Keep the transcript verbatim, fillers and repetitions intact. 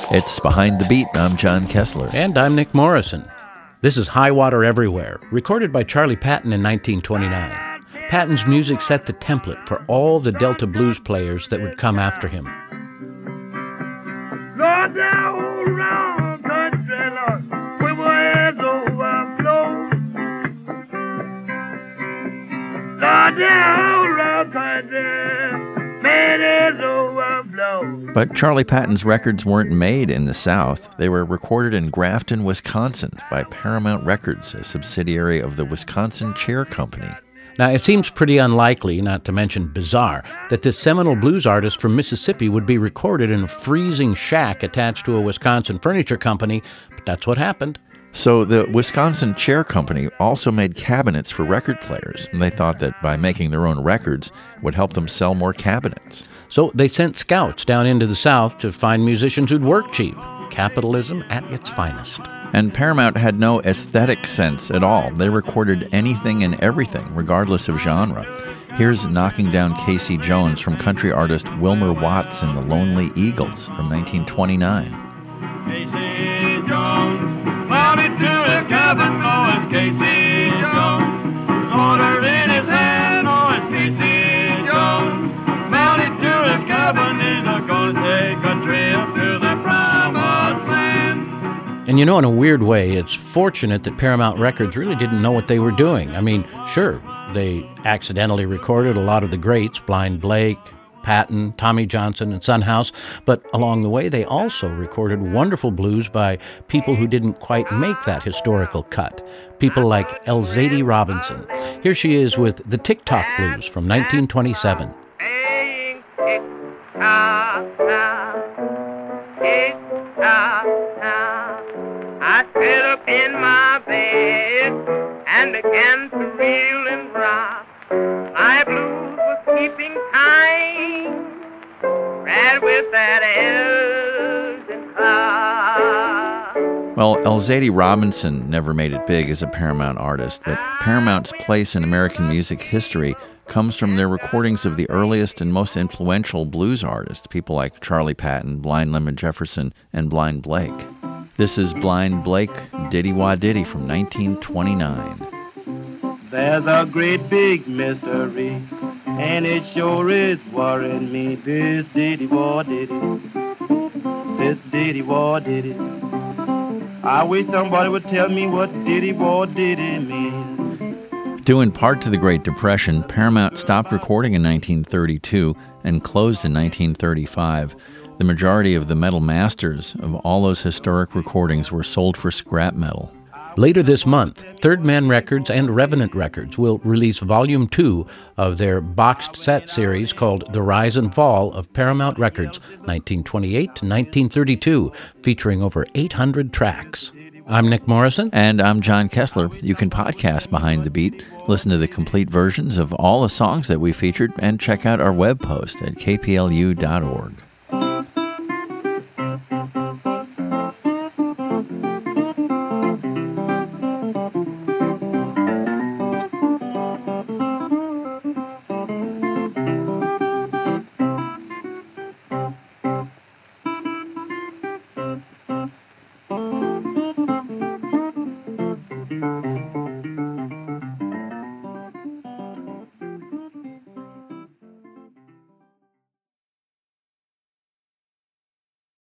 It's Behind the Beat. I'm John Kessler. And I'm Nick Morrison. This is High Water Everywhere, recorded by Charlie Patton in nineteen twenty-nine. Patton's music set the template for all the Delta blues players that would come after him. Lord, now all around country, Lord, quiver is overflow. Lord, now all around country, man is overflow. But Charlie Patton's records weren't made in the South. They were recorded in Grafton, Wisconsin by Paramount Records, a subsidiary of the Wisconsin Chair Company. Now, it seems pretty unlikely, not to mention bizarre, that this seminal blues artist from Mississippi would be recorded in a freezing shack attached to a Wisconsin furniture company, but that's what happened. So the Wisconsin Chair Company also made cabinets for record players, and they thought that by making their own records would help them sell more cabinets. So they sent scouts down into the South to find musicians who'd work cheap. Capitalism at its finest. And Paramount had no aesthetic sense at all. They recorded anything and everything, regardless of genre. Here's Knocking Down Casey Jones from country artist Wilmer Watts and the Lonely Eagles from nineteen twenty-nine. Casey Jones, mounted to his cabin, oh, it's Casey Jones. Order in his hand, oh, it's Casey Jones. Mounted to his cabin, he's a gonna take a trip to the promised land. And you know, in a weird way, it's fortunate that Paramount Records really didn't know what they were doing. I mean, sure, they accidentally recorded a lot of the greats, Blind Blake, Patton, Tommy Johnson, and Son House, but along the way, they also recorded wonderful blues by people who didn't quite make that historical cut. People like Elzady Robinson. Here she is with the Tick-Tock Blues from nineteen twenty-seven. I sat up in my bed and began to reel and rock. My blues was keeping time right with that Elgin clock. Well, Elzady Robinson never made it big as a Paramount artist, but Paramount's place in American music history comes from their recordings of the earliest and most influential blues artists, people like Charlie Patton, Blind Lemon Jefferson, and Blind Blake. This is Blind Blake, Diddy Wah Diddy from nineteen twenty-nine. There's a great big mystery, and it sure is worrying me. This Diddy Wah Diddy, this Diddy Wah Diddy. I wish somebody would tell me what Diddy Wah Diddy means. Due in part to the Great Depression, Paramount stopped recording in nineteen thirty-two and closed in nineteen thirty-five. The majority of the metal masters of all those historic recordings were sold for scrap metal. Later this month, Third Man Records and Revenant Records will release Volume two of their boxed set series called The Rise and Fall of Paramount Records, nineteen twenty-eight to nineteen thirty-two, featuring over eight hundred tracks. I'm Nick Morrison. And I'm John Kessler. You can podcast Behind the Beat, listen to the complete versions of all the songs that we featured, and check out our web post at k p l u dot org.